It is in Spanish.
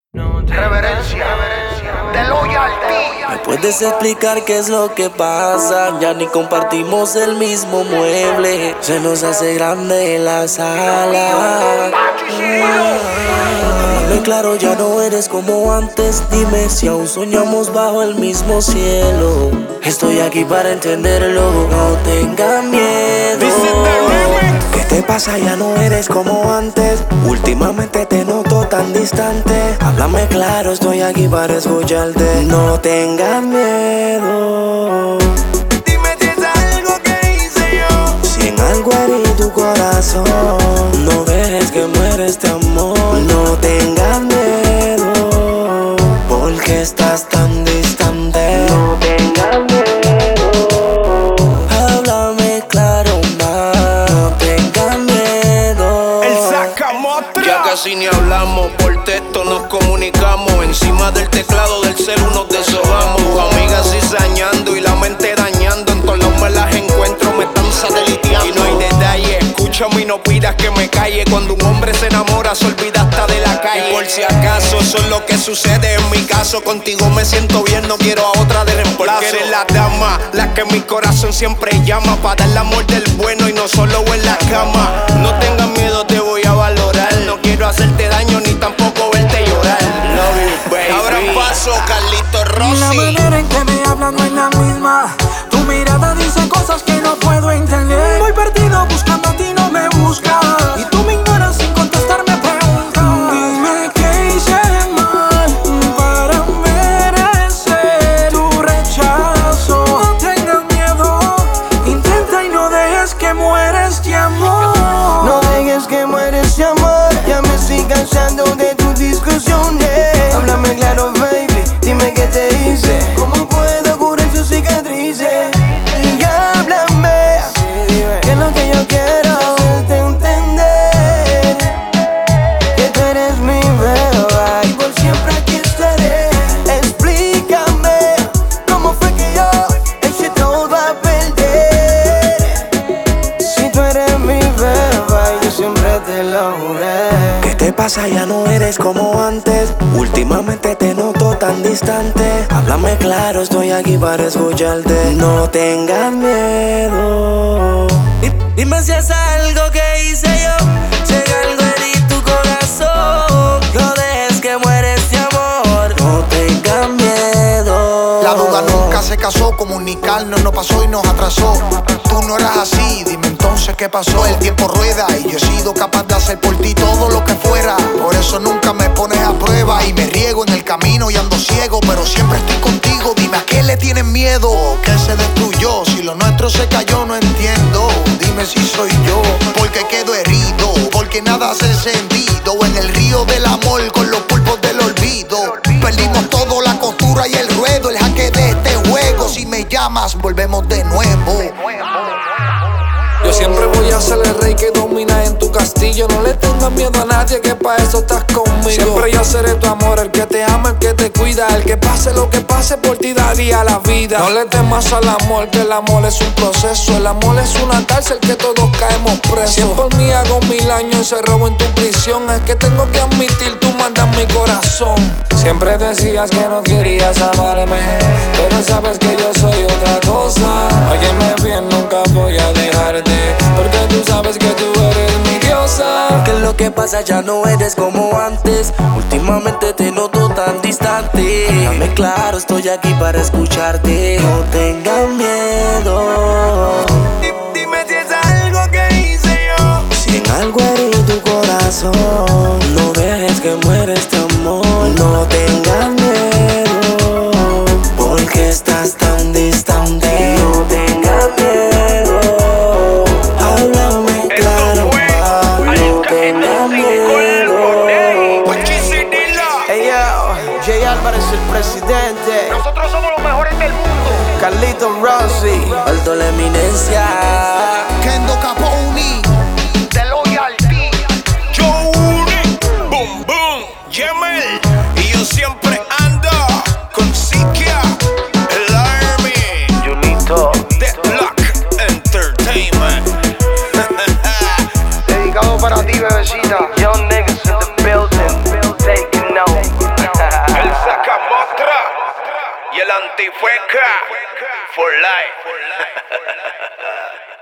Reverencia, de loyalty. ¿Me puedes explicar qué es lo que pasa? Ya ni compartimos el mismo mueble. Se nos hace grande la sala. Háblame claro, ya no eres como antes. Dime si aún soñamos bajo el mismo cielo. Estoy aquí para entenderlo. No tengas miedo. ¿Qué te pasa? Ya no eres como antes. Últimamente te noto tan distante. Háblame claro, estoy aquí para escucharte. No tengas miedo. Dime si es algo que hice yo. Si en algo herí tu corazón, no dejes que muera este amor. No tengas miedo, porque estás tan distante. No tengas miedo. Háblame claro más. No tengas miedo. El sacamotra. Ya casi ni hablamos, por texto nos comunicamos. Encima del teclado del celu nos deshojamos. Amigas cizañando y la mente dañando. En todos lados me las encuentro, me están sateliteando. Y no hay detalle, escúchame y no pidas que me calle. Cuando un hombre se enamora se olvida hasta de la calle. Y por si acaso, eso es lo que sucede en mi caso. Contigo me siento bien, no quiero a otra de reemplazo. Porque eres la dama, la que mi corazón siempre llama. Para dar el amor del bueno y no solo en la cama. No tengas miedo, te voy a valorar. No quiero hacerte daño ni tampoco verte llorar. Love you, baby. Abran paso, Carlito Rossi. La manera en que me hablan no es la misma. Tu mirada dice cosas que no puedo entender. Voy perdido buscando a ti, no me buscas. Y tú me ignoras sin contestarme preguntas. Dime qué hice mal para merecer tu rechazo. No tengas miedo, intenta y no dejes que muera este amor. No dejes que muera este amor. Ya me estoy cansando de tus discusiones. Háblame claro, baby, dime qué te hice. ¿Cómo puedo curar tus cicatrices? Y háblame, que es lo que yo quiero hacerte entender. Que tú eres mi beba y por siempre aquí estaré. Explícame cómo fue que yo eché todo a perder. Si tú eres mi beba y yo siempre te lo juré. ¿Qué te pasa? Ya no eres como antes. Últimamente te noto tan distante. Háblame claro, estoy aquí para escucharte. No tengas miedo. Dime si es algo que hice yo. Si en algo herí tu corazón, no dejes que muera este amor. No tengas miedo. La duda nunca se casó, comunicarnos no pasó y nos atrasó. Tú no eras así, dime entonces qué pasó. El tiempo rueda y yo he sido capaz de hacer por ti todo lo que fuera. Por eso nunca me pones a prueba y me riego en el camino y ando ciego, pero siempre estoy contigo. Dime a qué le tienes miedo, que se destruyó. Si lo nuestro se cayó no entiendo. Dime si soy yo, porque quedo herido, porque nada hace sentido. En el río del amor con los pulpos del olvido. Perdimos todo, la costura y el ruedo, el jaque de este juego. Si me llamas volvemos de nuevo. Yo siempre voy a ser el rey que domina en tu castillo. No le tengas miedo a nadie, que pa' eso estás conmigo. Siempre yo seré tu amor, el que te ama, el que te cuida. El que pase lo que pase, por ti daría la vida. No le temas al amor, que el amor es un proceso. El amor es una cárcel que todos caemos presos. Si es por mí hago 1000 años encerrado en tu prisión. Es que tengo que admitir, tú mandas mi corazón. Siempre decías que no querías amarme, pero sabes que yo soy otra cosa. Óyeme bien, nunca voy a dejarte, porque tú sabes que tú eres mi diosa. ¿Qué es lo que pasa? Ya no eres como antes. Últimamente te noto tan distante. Háblame claro, estoy aquí para escucharte. No tengas miedo. Dime si es algo que hice yo. Si en algo herí tu corazón, no dejes que muera este amor. No tengas miedo, porque estás tan distante. No tengas miedo. Háblame claro, no tengas miedo. Hey yo, Jay Álvarez el presidente. Nosotros somos los mejores del mundo. Carlito Rossi. Alto la eminencia. Kendo Capone, de loyalty. Johnny, boom boom, Yemel. Y yo siempre ando con Sikia, el Army, Junito. Deadlock Entertainment. Dedicado para ti, bebecita. Young niggas in the building, taking note. y el antifeca for life.